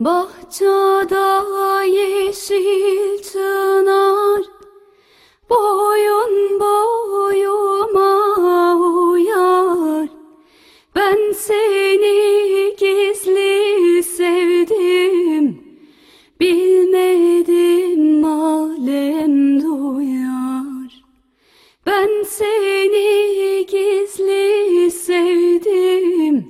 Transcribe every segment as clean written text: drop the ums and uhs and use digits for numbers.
Bahçada yeşil çınar, boyun boyuma uyar. Ben seni gizli sevdim, bilmedim alem duyar. Ben seni gizli sevdim,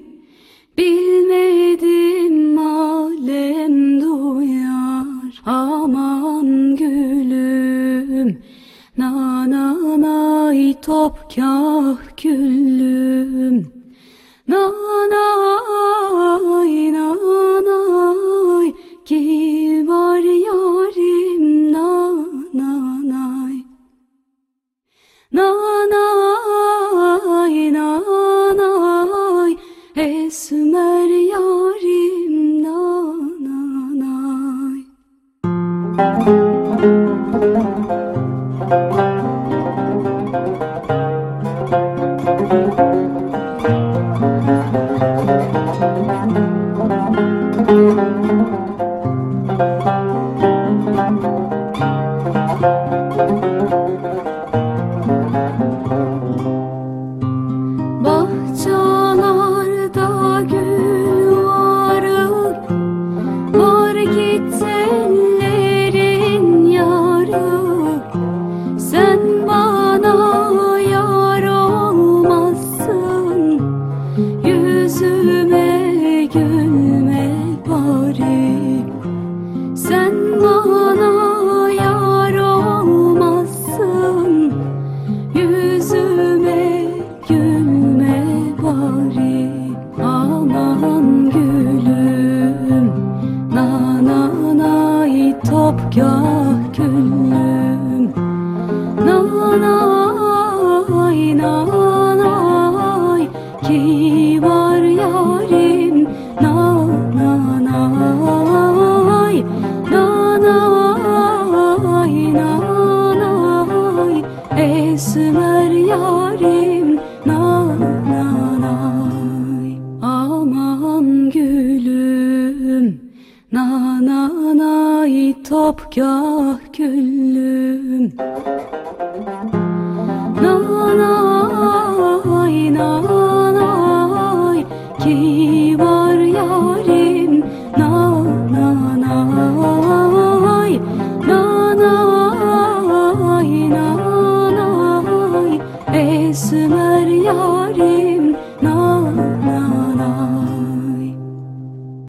bilmedim alem duyar. Aman gülüm, nanay topkah güllüm. Nanay nanay ki var yarim, nanay. Nanay nanay esmer yarim, nanay. Bahçalarda gül varır, var git ellerin yarı. Sen bana yar olmazsın, yüzüme gülme bari. Sen bana yar olmazsın, yüzüme gülme bari. Aman gülüm, nanay topkah güllüm. Nanay nanay ki var yarim, nanay. Nanay nanay esmer yarim, nanay. Aman gülüm, nanay topkah güllüm.